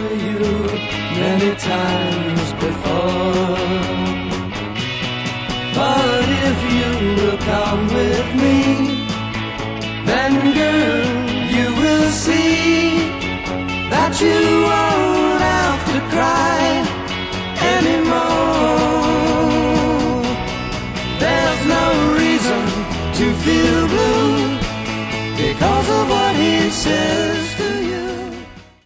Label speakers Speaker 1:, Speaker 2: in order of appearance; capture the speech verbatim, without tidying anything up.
Speaker 1: to you many times before. But if you will come with me, then girl, you will see that you won't have to cry anymore. There's no reason to feel blue because of what he says to you.